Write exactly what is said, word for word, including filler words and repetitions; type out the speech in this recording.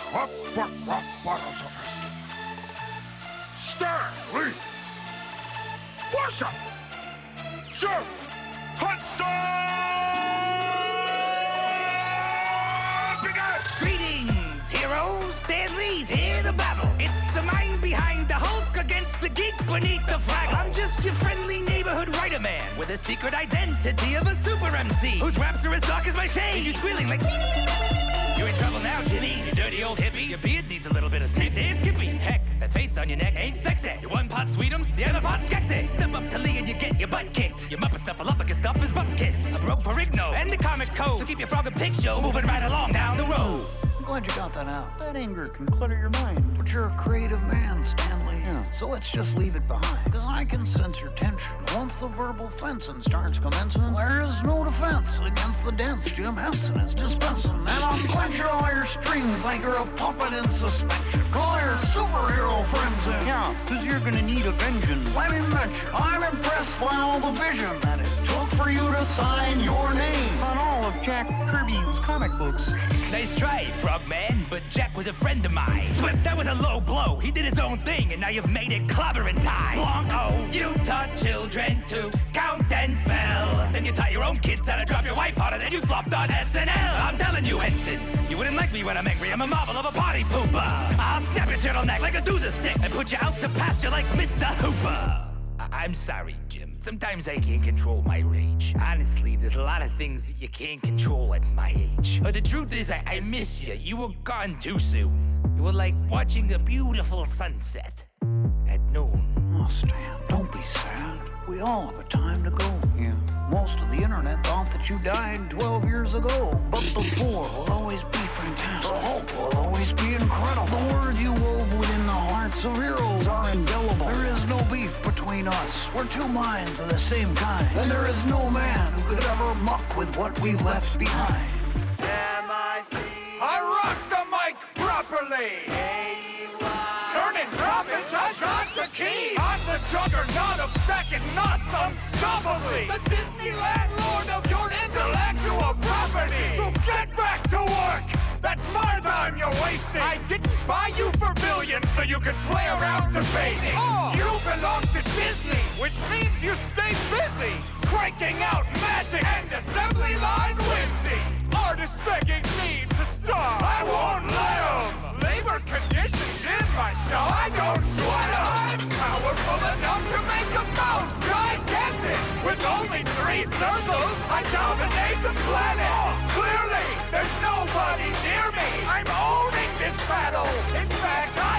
Up, up, up, bottles of us. Stanley! What's up? Jim Hudson! Begin! Greetings, heroes. Stanley's here to battle. It's the mind behind the Hulk against the geek beneath the flag. I'm just your friendly neighborhood writer man with a secret identity of a super M C whose raps are as dark as my shade. You're squealing like... You're in trouble now, Jimmy, you dirty old hippie. Your beard needs a little bit of snip. Damn Skippy. Heck, that face on your neck ain't sexy. Your one pot sweetums, the other pot skexy. Step up to Lee and you get your butt kicked. Your Muppet Snuffleupagus stuff is butt kiss. A broke for Rigno and the comics code. So keep your Frog and Pig show moving right along down the road. I'm glad you got that out. That anger can clutter your mind. But you're a creative man, Stanley. Yeah. So let's just leave it behind. Cause I can sense your tension. Once the verbal fencing starts commencing, there is no defense against the dents Jim Henson is dispensing. And I'll clench all your strings like you're a puppet in suspension. Call your superhero friends in. Yeah, cause you're gonna need a vengeance. Let me mention, I'm impressed by all the vision that it took for you to sign your name on all of Jack Kirby's comic books. Nice try, Frogman, but Jack was a friend of mine. Swift, that was a low blow. He did his own thing, and now you've made it clobbering time. Long, oh, you taught children to count and spell. Then you taught your own kids how to drop your wife harder than you flopped on S N L. I'm telling you, Henson, you wouldn't like me when I'm angry. I'm a marvel of a party pooper. I'll snap your turtleneck like a doozer stick and put you out to pasture like Mister Hooper. I- I'm sorry, Jim. Sometimes I can't control my rage. Honestly, there's a lot of things that you can't control at my age. But the truth is, I, I miss you. You were gone too soon. You were like watching a beautiful sunset at noon. Oh, Stan, don't be sad. We all have a time to go. Yeah. Most of the internet thought that you died twelve years ago. But the four will always be fantastic. The Hulk will always be incredible. The words you wove within the hearts of heroes are indelible. There is no beef between us. We're two minds of the same kind. And there is no man who could ever muck with what we've left behind. M I C I rock the mic properly! Turning profits, I got the key! I'm the juggernaut of stacking knots unstoppably! The Disneyland lord of your intellectual property! So get back to work! That's my time you're wasting! I didn't buy you for billions so you could play around debating! Oh. You belong to Disney, which means you stay busy! Cranking out magic and assembly line whimsy! Artists begging me to star, I won't let 'em! Labor conditions in my show, I don't sweat 'em! I'm powerful enough to make a mouse gigantic! With only three circles, I dominate the planet! Oh, clearly, there's nobody near me! I'm owning this battle! In fact, I